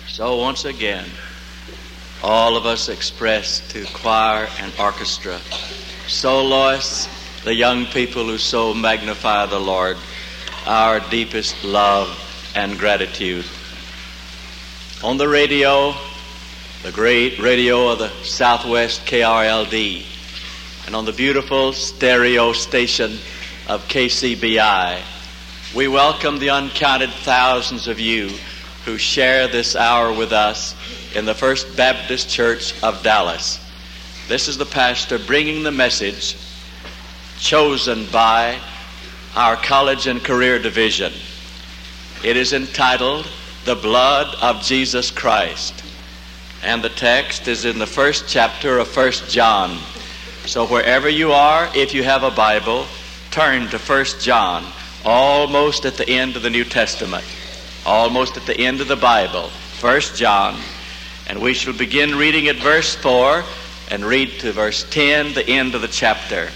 So once again, all of us express to choir and orchestra, soloists, the young people who so magnify the Lord, our deepest love and gratitude. On the radio, the great radio of the Southwest KRLD, and on the beautiful stereo station of KCBI, we welcome the uncounted thousands of you who share this hour with us in the First Baptist Church of Dallas. This is the pastor bringing the message chosen by our College and Career Division. It is entitled, "The Blood of Jesus Christ." And the text is in the first chapter of 1 John. So wherever you are, if you have a Bible, turn to 1 John, almost at the end of the New Testament, almost at the end of the Bible, 1 John. And we shall begin reading at verse 4 and read to verse 10, the end of the chapter.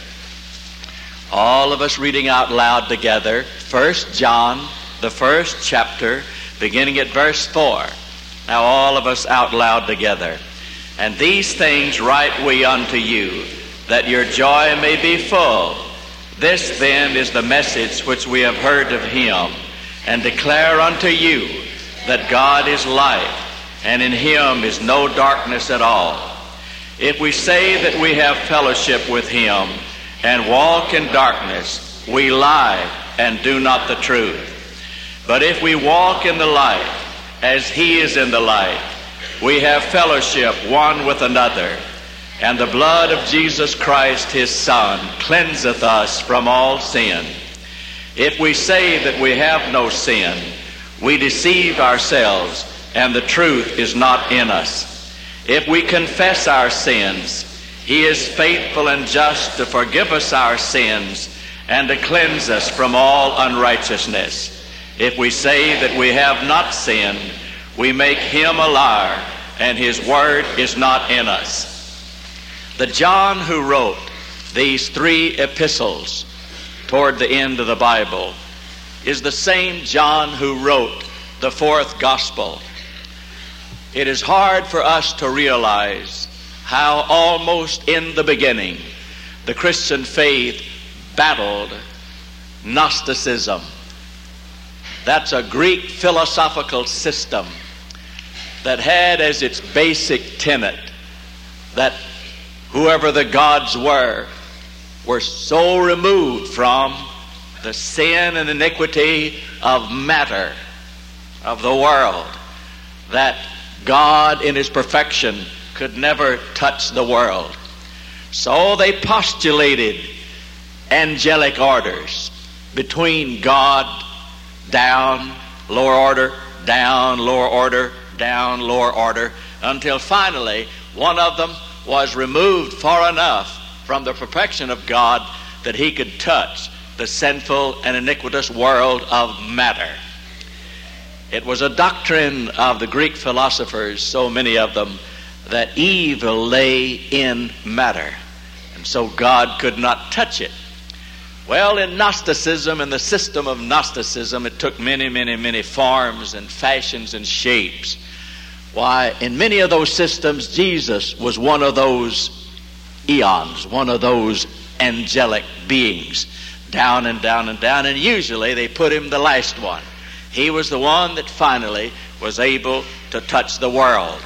All of us reading out loud together, 1 John, the first chapter, beginning at verse 4. Now all of us out loud together. "And these things write we unto you, that your joy may be full. This then is the message which we have heard of him, and declare unto you, that God is light, and in him is no darkness at all. If we say that we have fellowship with him, and walk in darkness, we lie, and do not the truth. But if we walk in the light, as he is in the light, we have fellowship one with another, and the blood of Jesus Christ his Son cleanseth us from all sin. If we say that we have no sin, we deceive ourselves, and the truth is not in us. If we confess our sins, he is faithful and just to forgive us our sins and to cleanse us from all unrighteousness. If we say that we have not sinned, we make him a liar, and his word is not in us." The John who wrote these three epistles toward the end of the Bible is the same John who wrote the fourth gospel. It is hard for us to realize how almost in the beginning the Christian faith battled Gnosticism. That's a Greek philosophical system that had as its basic tenet that whoever the gods were so removed from the sin and iniquity of matter, of the world, that God in his perfection could never touch the world. So they postulated angelic orders between God, down, lower order, down, lower order, down, lower order, until finally one of them was removed far enough from the perfection of God that he could touch the sinful and iniquitous world of matter. It was a doctrine of the Greek philosophers, so many of them, that evil lay in matter, and so God could not touch it. Well, in Gnosticism, in the system of Gnosticism, it took many, many, many forms and fashions and shapes. Why, in many of those systems, Jesus was one of those eons, one of those angelic beings, down and down and down, and usually they put him the last one. He was the one that finally was able to touch the world.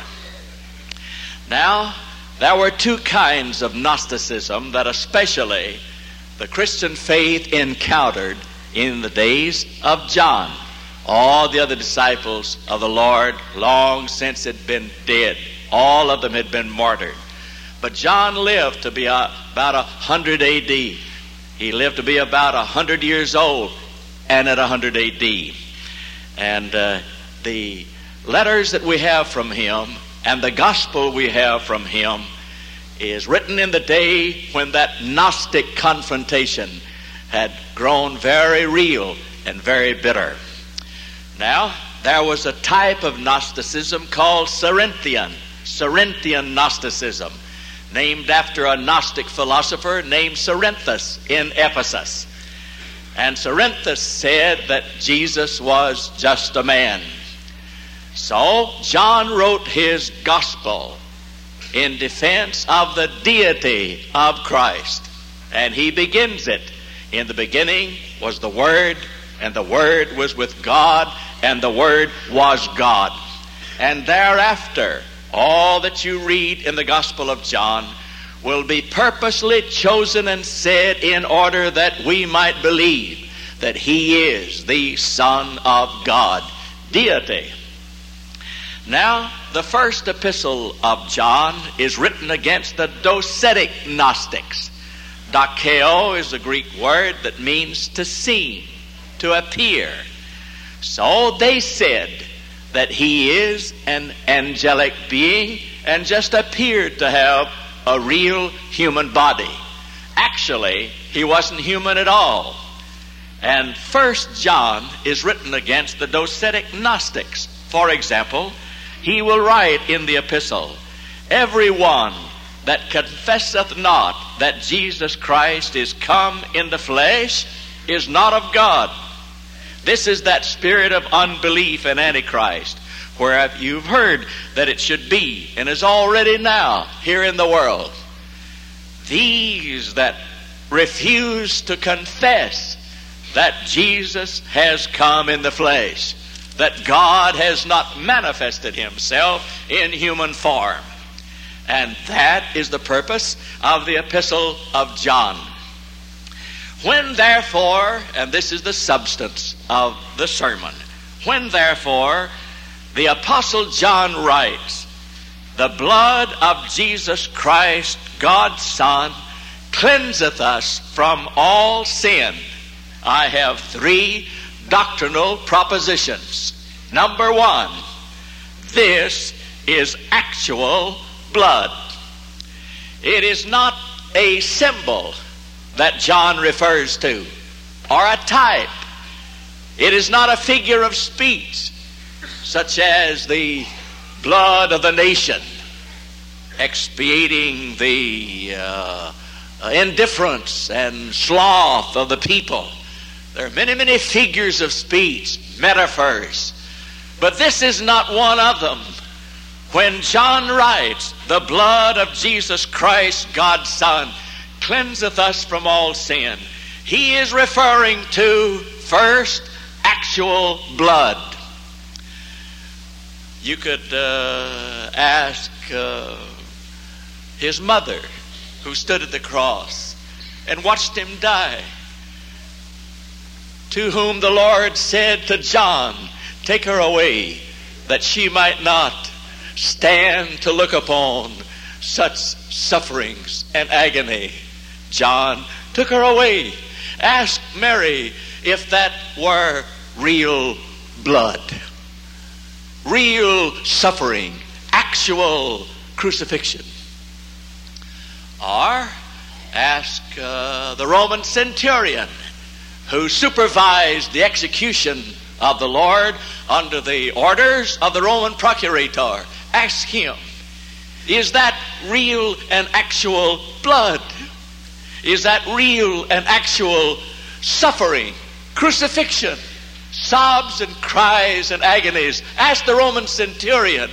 Now, there were two kinds of Gnosticism that especially the Christian faith encountered in the days of John. All the other disciples of the Lord long since had been dead. All of them had been martyred. But John lived to be about 100 A.D. He lived to be about 100 years old and at 100 A.D. And the letters that we have from him and the gospel we have from him is written in the day when that Gnostic confrontation had grown very real and very bitter. Now, there was a type of Gnosticism called Cerinthian Gnosticism, named after a Gnostic philosopher named Cerinthus in Ephesus. And Cerinthus said that Jesus was just a man. So John wrote his gospel in defense of the deity of Christ. And he begins it, in the beginning was the Word, and the Word was with God, and the Word was God. And thereafter, all that you read in the Gospel of John will be purposely chosen and said in order that we might believe that he is the Son of God, deity. Now, the first epistle of John is written against the docetic Gnostics. Dokeo is a Greek word that means to seem, to appear. So they said that he is an angelic being and just appeared to have a real human body. Actually, he wasn't human at all. And 1 John is written against the docetic Gnostics. For example, he will write in the epistle, "Everyone that confesseth not that Jesus Christ is come in the flesh is not of God." This is that spirit of unbelief in Antichrist, where you've heard that it should be and is already now here in the world. These that refuse to confess that Jesus has come in the flesh, that God has not manifested himself in human form. And that is the purpose of the epistle of John. When therefore, and this is the substance of the sermon, when therefore the apostle John writes, "The blood of Jesus Christ, God's Son, cleanseth us from all sin," I have 3 doctrinal propositions. Number 1, this is actual blood. It is not a symbol that John refers to, or a type. It is not a figure of speech, such as the blood of the nation, expiating the indifference and sloth of the people. There are many, many figures of speech, metaphors, but this is not one of them. When John writes, "The blood of Jesus Christ, God's Son, cleanseth us from all sin," he is referring to, first, actual blood. You could ask his mother, who stood at the cross and watched him die, to whom the Lord said to John, "Take her away, that she might not stand to look upon such sufferings and agony." John took her away. Ask Mary if that were real blood, real suffering, actual crucifixion. Or ask the Roman centurion who supervised the execution of the Lord under the orders of the Roman procurator. Ask him, is that real and actual blood? Is that real and actual suffering, crucifixion, sobs and cries and agonies? Ask the Roman centurion.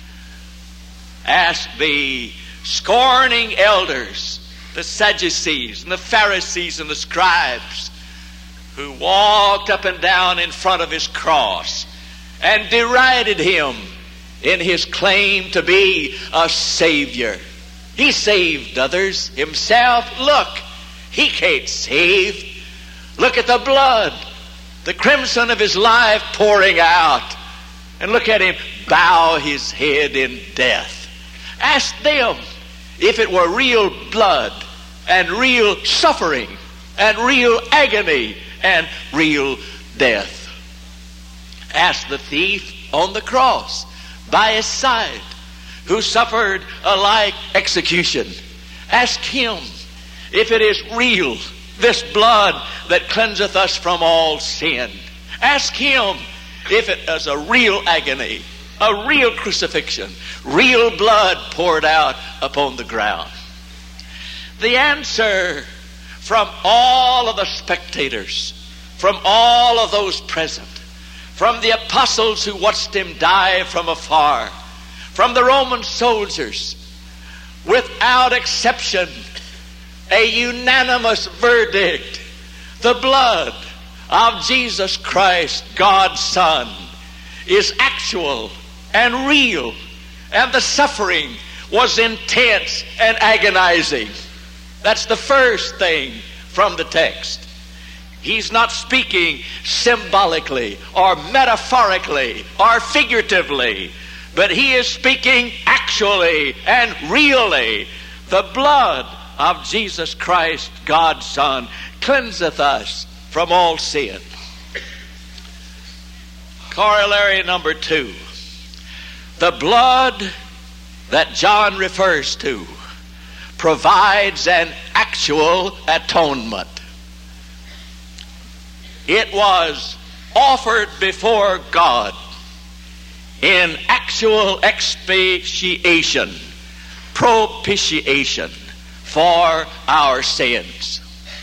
Ask the scorning elders, the Sadducees and the Pharisees and the scribes, who walked up and down in front of his cross and derided him in his claim to be a Savior. He saved others. Himself, look, he can't save. Look at the blood, the crimson of his life pouring out. And look at him bow his head in death. Ask them if it were real blood and real suffering and real agony and real death. Ask the thief on the cross by his side, who suffered a like execution. Ask him if it is real, this blood that cleanseth us from all sin. Ask him if it is a real agony, a real crucifixion, real blood poured out upon the ground. The answer from all of the spectators, from all of those present, from the apostles who watched him die from afar, from the Roman soldiers, without exception, a unanimous verdict: the blood of Jesus Christ, God's Son, is actual and real, and the suffering was intense and agonizing. That's the first thing from the text. He's not speaking symbolically or metaphorically or figuratively, but he is speaking actually and really. The blood of Jesus Christ, God's Son, cleanseth us from all sin. Corollary number 2. The blood that John refers to provides an actual atonement. It was offered before God in actual expiation, propitiation for our sins.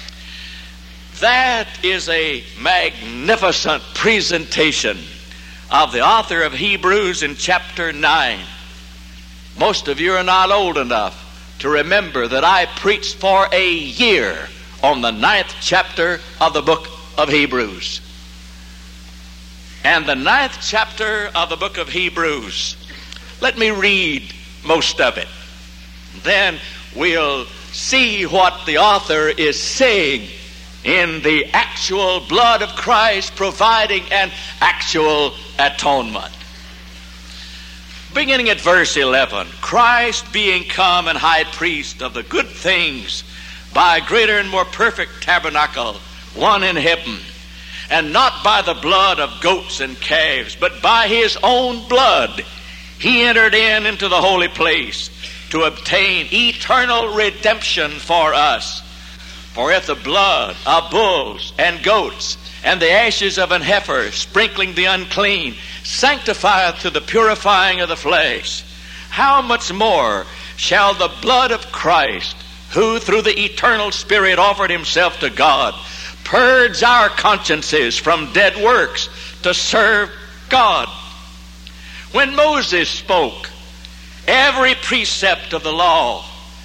That is a magnificent presentation of the author of Hebrews in chapter 9. Most of you are not old enough to remember that I preached for a year on the 9th chapter of the book of Hebrews. And the 9th chapter of the book of Hebrews, let me read most of it. Then we'll see what the author is saying in the actual blood of Christ providing an actual atonement. Beginning at verse 11, Christ being come and high priest of the good things by a greater and more perfect tabernacle, one in heaven, and not by the blood of goats and calves, but by his own blood he entered into the holy place to obtain eternal redemption for us. For if the blood of bulls and goats and the ashes of an heifer, sprinkling the unclean, sanctifieth to the purifying of the flesh, how much more shall the blood of Christ, who through the eternal Spirit offered himself to God, purge our consciences from dead works to serve God? When Moses spoke, every precept of the law,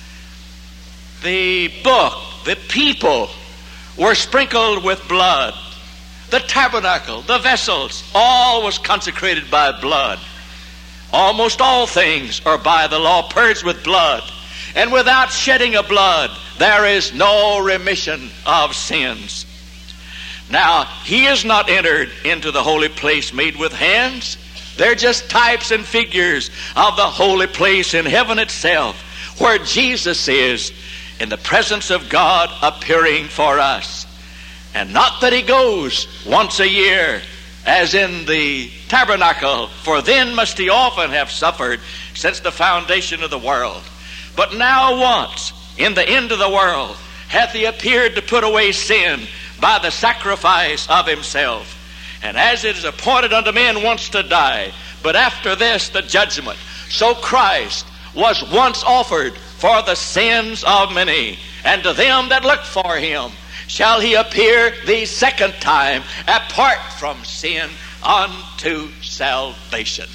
the book, the people were sprinkled with blood. The tabernacle, the vessels, all was consecrated by blood. Almost all things are by the law purged with blood. And without shedding of blood, there is no remission of sins. Now, he is not entered into the holy place made with hands. They're just types and figures of the holy place in heaven itself, where Jesus is in the presence of God appearing for us. And not that he goes once a year as in the tabernacle, for then must he often have suffered since the foundation of the world. But now once in the end of the world hath he appeared to put away sin by the sacrifice of himself. And as it is appointed unto men once to die, but after this the judgment, so Christ was once offered for the sins of many, and to them that look for him shall he appear the second time, apart from sin, unto salvation.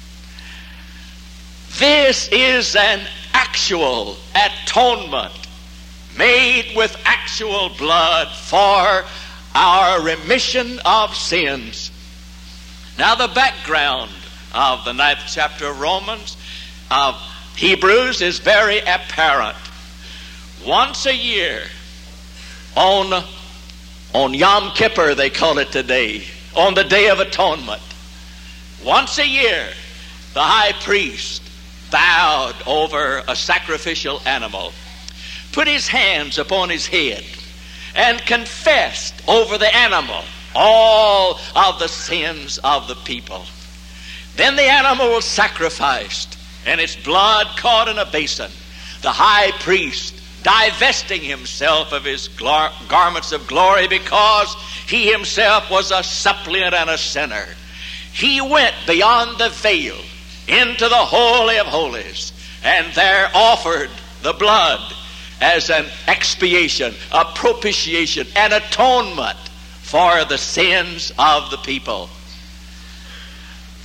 This is an actual atonement made with actual blood for our remission of sins. Now, the background of the 9th chapter of Romans, of Hebrews, is very apparent. Once a year, on Yom Kippur, they call it today, on the Day of Atonement, once a year, the high priest bowed over a sacrificial animal, put his hands upon his head, and confessed over the animal all of the sins of the people. Then the animal was sacrificed, and its blood caught in a basin. The high priest, divesting himself of his garments of glory, because he himself was a suppliant and a sinner, he went beyond the veil into the Holy of Holies, and there offered the blood as an expiation, a propitiation, an atonement for the sins of the people.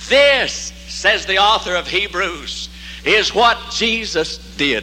This, says the author of Hebrews, is what Jesus did.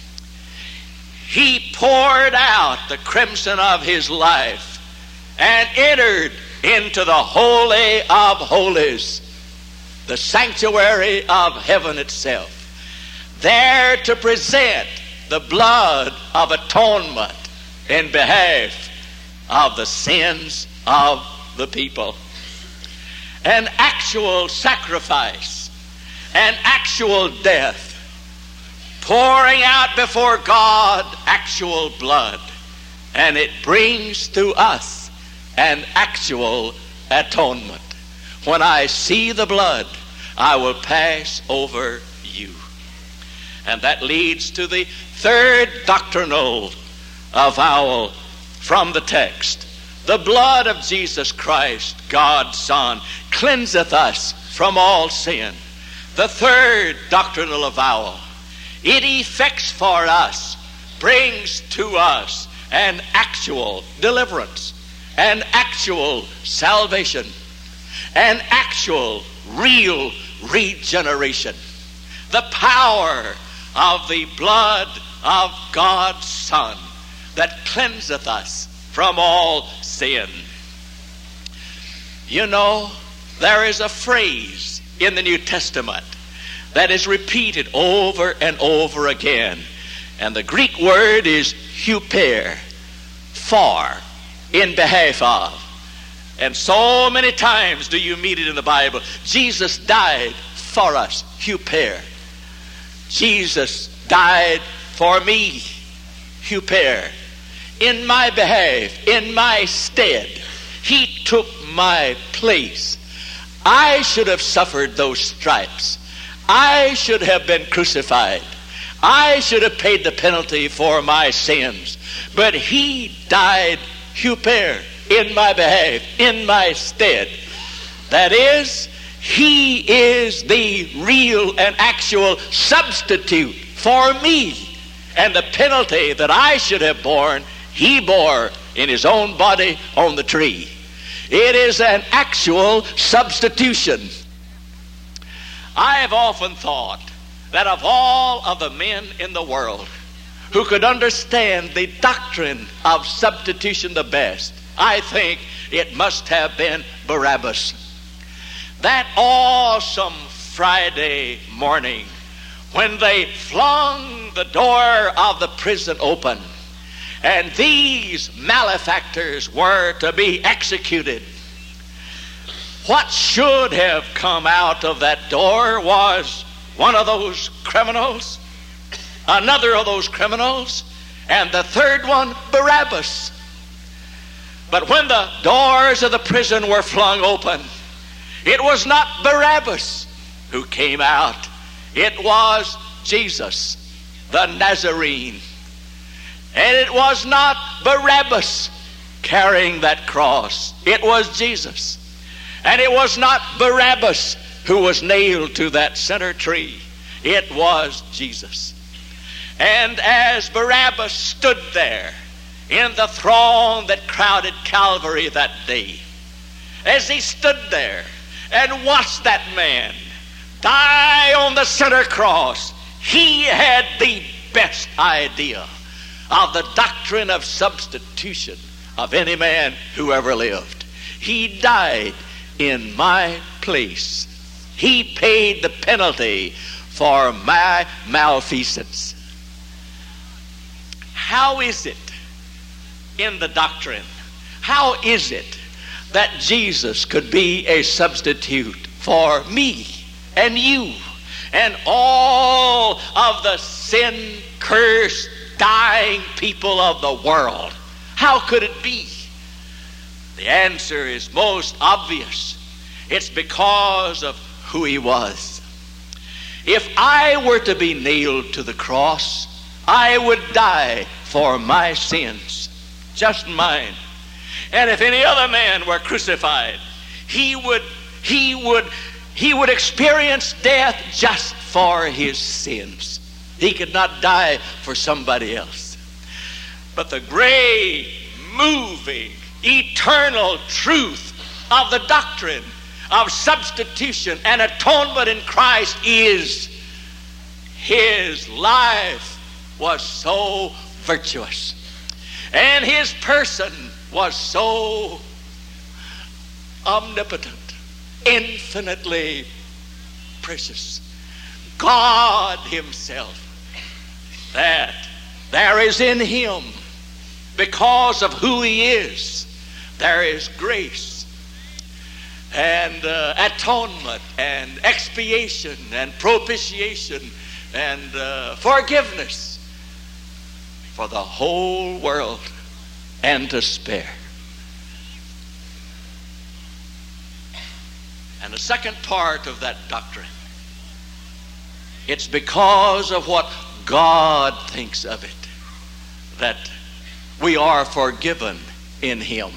He poured out the crimson of his life and entered into the Holy of Holies, the sanctuary of heaven itself, there to present the blood of atonement in behalf of the sins of the people. An actual sacrifice, an actual death, pouring out before God actual blood, and it brings to us an actual atonement. When I see the blood, I will pass over you. And that leads to the third doctrinal avowal from the text. The blood of Jesus Christ, God's Son, cleanseth us from all sin. The third doctrinal avowal, it effects for us, brings to us an actual deliverance, an actual salvation, an actual real regeneration. The power of the blood of God's Son that cleanseth us from all sin. You know, there is a phrase in the New Testament that is repeated over and over again. And the Greek word is huper, for, in behalf of. And so many times do you meet it in the Bible. Jesus died for us, huper. Jesus died for me, huper. In my behalf, in my stead. He took my place. I should have suffered those stripes. I should have been crucified. I should have paid the penalty for my sins. But he died, huper, in my behalf, in my stead. That is, he is the real and actual substitute for me. And the penalty that I should have borne, he bore in his own body on the tree. It is an actual substitution. I have often thought that of all of the men in the world who could understand the doctrine of substitution the best, I think it must have been Barabbas. That awesome Friday morning when they flung the door of the prison open and these malefactors were to be executed, what should have come out of that door was one of those criminals, another of those criminals, and the third one, Barabbas. But when the doors of the prison were flung open, it was not Barabbas who came out. It was Jesus, the Nazarene. And it was not Barabbas carrying that cross. It was Jesus. And it was not Barabbas who was nailed to that center tree. It was Jesus. And as Barabbas stood there in the throng that crowded Calvary that day, as he stood there and watched that man die on the center cross, he had the best idea of the doctrine of substitution of any man who ever lived. He died in my place. He paid the penalty for my malfeasance. How is it in the doctrine? How is it that Jesus could be a substitute for me and you and all of the sin-cursed, dying people of the world? How could it be? The answer is most obvious. It's because of who he was. If I were to be nailed to the cross, I would die for my sins, just mine. And if any other man were crucified, he would experience death just for his sins. He could not die for somebody else. But the great, moving, eternal truth of the doctrine of substitution and atonement in Christ is his life was so virtuous, and his person was so omnipotent, infinitely precious. God himself, that there is in him, because of who he is, there is grace and atonement and expiation and propitiation and forgiveness for the whole world and to spare. And the second part of that doctrine, it's because of what God thinks of it that we are forgiven in him.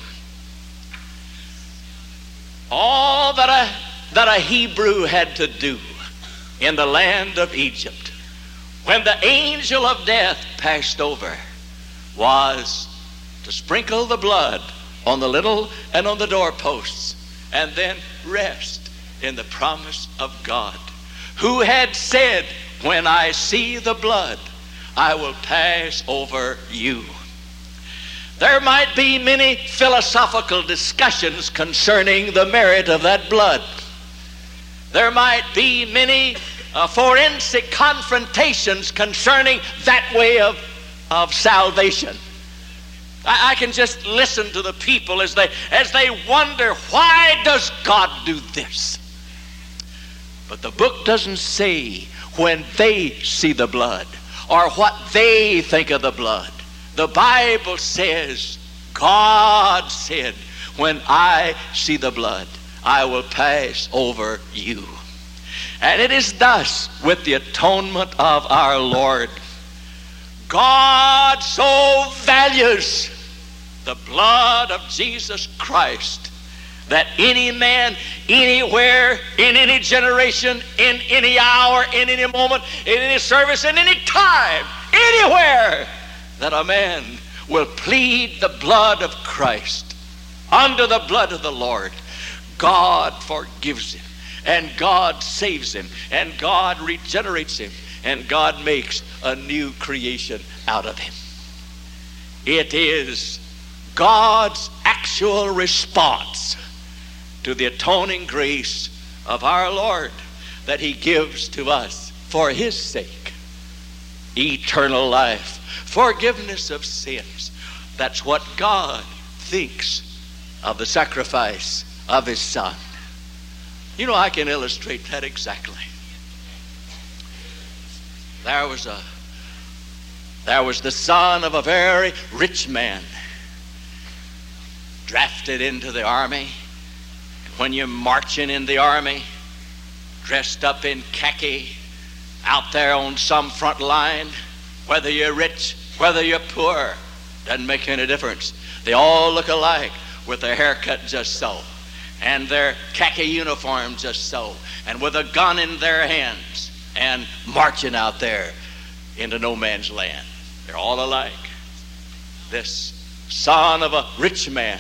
All that a Hebrew had to do in the land of Egypt when the angel of death passed over was to sprinkle the blood on the lintel and on the doorposts and then rest in the promise of God, who had said, when I see the blood, I will pass over you. There might be many philosophical discussions concerning the merit of that blood. There might be many forensic confrontations concerning that way of salvation. I can just listen to the people as they wonder, why does God do this? But the book doesn't say when they see the blood or what they think of the blood. The Bible says, God said, when I see the blood, I will pass over you. And it is thus with the atonement of our Lord. God so values the blood of Jesus Christ that any man, anywhere, in any generation, in any hour, in any moment, in any service, in any time, anywhere, that a man will plead the blood of Christ under the blood of the Lord, God forgives him, and God saves him, and God regenerates him, and God makes a new creation out of him. It is God's actual response to the atoning grace of our Lord that he gives to us for his sake. Eternal life, forgiveness of sins. That's what God thinks of the sacrifice of his Son. You know, I can illustrate that exactly. There was the son of a very rich man, drafted into the army. When you're marching in the army, dressed up in khaki, out there on some front line, whether you're rich, whether you're poor, doesn't make any difference. They all look alike with their haircut just so, and their khaki uniform just so, and with a gun in their hands, and marching out there into no man's land. They're all alike. This son of a rich man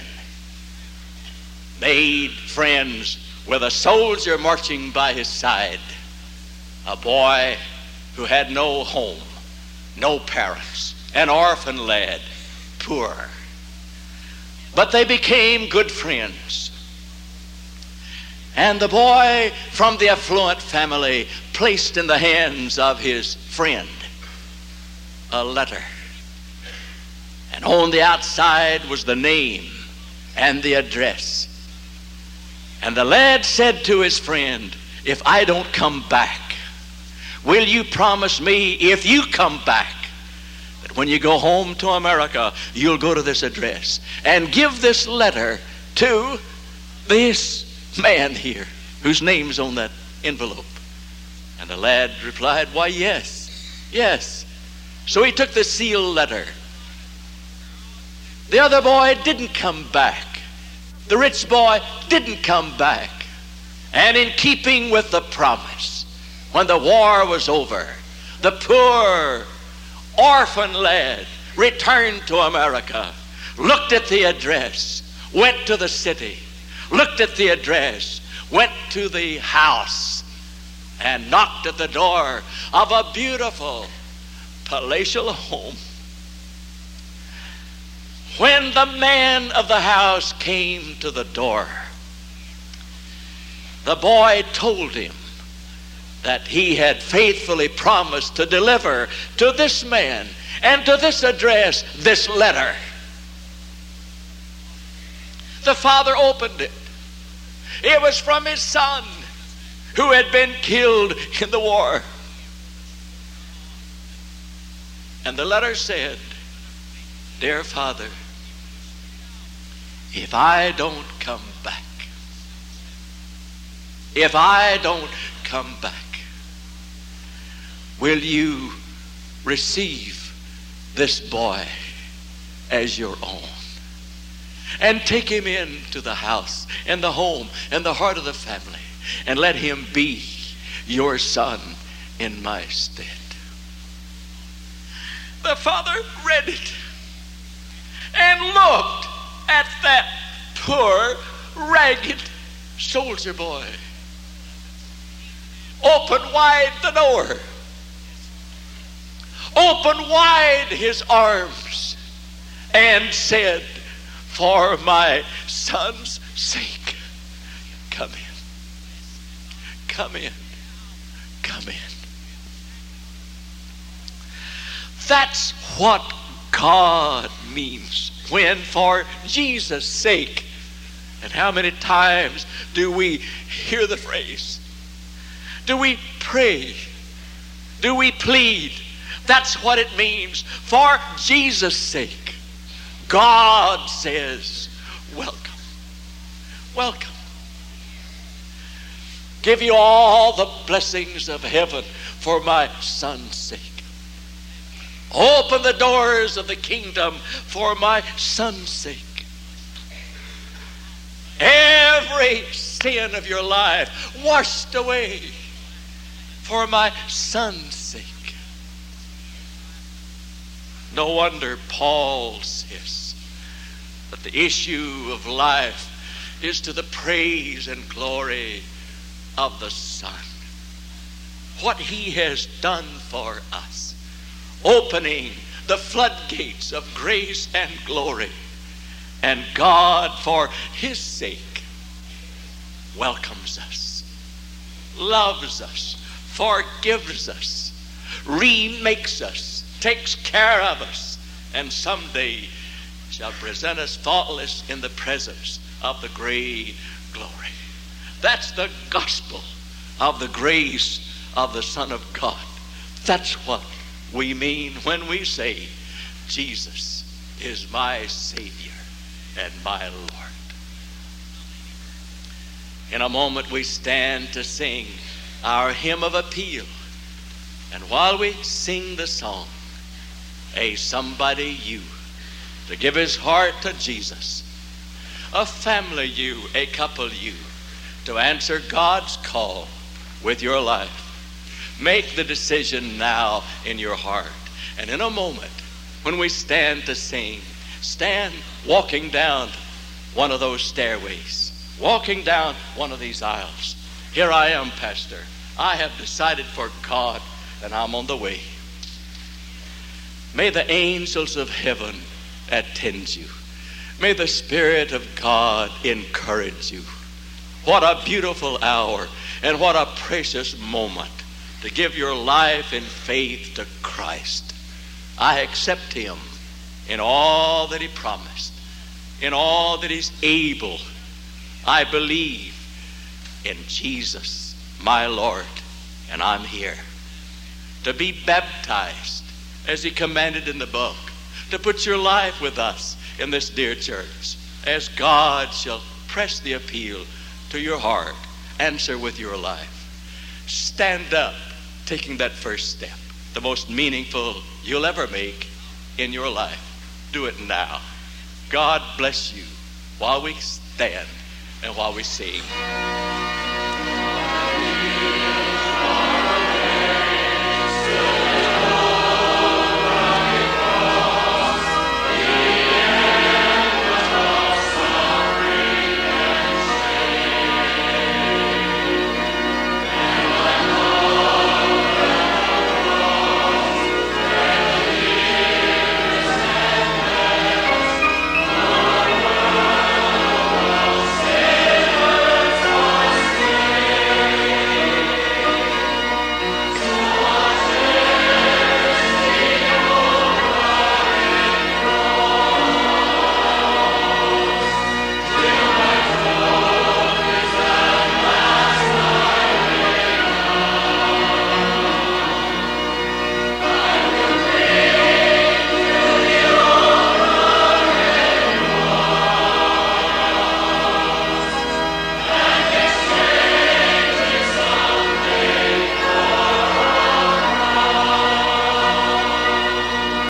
made friends with a soldier marching by his side, a boy who had no home, no parents, an orphan lad, poor. But they became good friends. And the boy from the affluent family placed in the hands of his friend a letter. And on the outside was the name and the address. And the lad said to his friend, if I don't come back, will you promise me, if you come back, that when you go home to America, you'll go to this address and give this letter to this man here, whose name's on that envelope? And the lad replied, why, yes. So he took the sealed letter. The other boy didn't come back. The rich boy didn't come back. And in keeping with the promise, when the war was over, the poor orphan lad returned to America, looked at the address, went to the city, looked at the address, went to the house and knocked at the door of a beautiful palatial home. When the man of the house came to the door, the boy told him that he had faithfully promised to deliver to this man and to this address this letter. The father opened it. It was from his son who had been killed in the war. And the letter said, "Dear Father, if I don't come back, will you receive this boy as your own and take him into the house and the home and the heart of the family and let him be your son in my stead?" The father read it and looked at that poor, ragged soldier boy. Opened wide the door. Opened wide his arms and said, "For my son's sake, come in. Come in. Come in." That's what God means when for Jesus' sake. And how many times do we hear the phrase? Do we pray? Do we plead? That's what it means. For Jesus' sake, God says, "Welcome. Welcome. Give you all the blessings of heaven for my son's sake. Open the doors of the kingdom for my son's sake. Every sin of your life washed away for my son's sake." No wonder Paul says that the issue of life is to the praise and glory of the Son. What he has done for us, opening the floodgates of grace and glory. And God, for his sake, welcomes us, loves us, forgives us, remakes us, takes care of us, and someday shall present us faultless in the presence of the great glory. That's the gospel of the grace of the Son of God. That's what we mean when we say, "Jesus is my Savior and my Lord." In a moment we stand to sing our hymn of appeal. And while we sing the song, a somebody you, to give his heart to Jesus, a family you, a couple you, to answer God's call with your life. Make the decision now in your heart. And in a moment, when we stand to sing, stand walking down one of those stairways, walking down one of these aisles. Here I am, Pastor. I have decided for God, and I'm on the way. May the angels of heaven attend you. May the Spirit of God encourage you. What a beautiful hour and what a precious moment to give your life in faith to Christ. I accept him in all that he promised, in all that he's able. I believe in Jesus, my Lord, and I'm here to be baptized as he commanded in the book, to put your life with us in this dear church, as God shall press the appeal to your heart, answer with your life. Stand up, taking that first step, the most meaningful you'll ever make in your life. Do it now. God bless you while we stand and while we sing.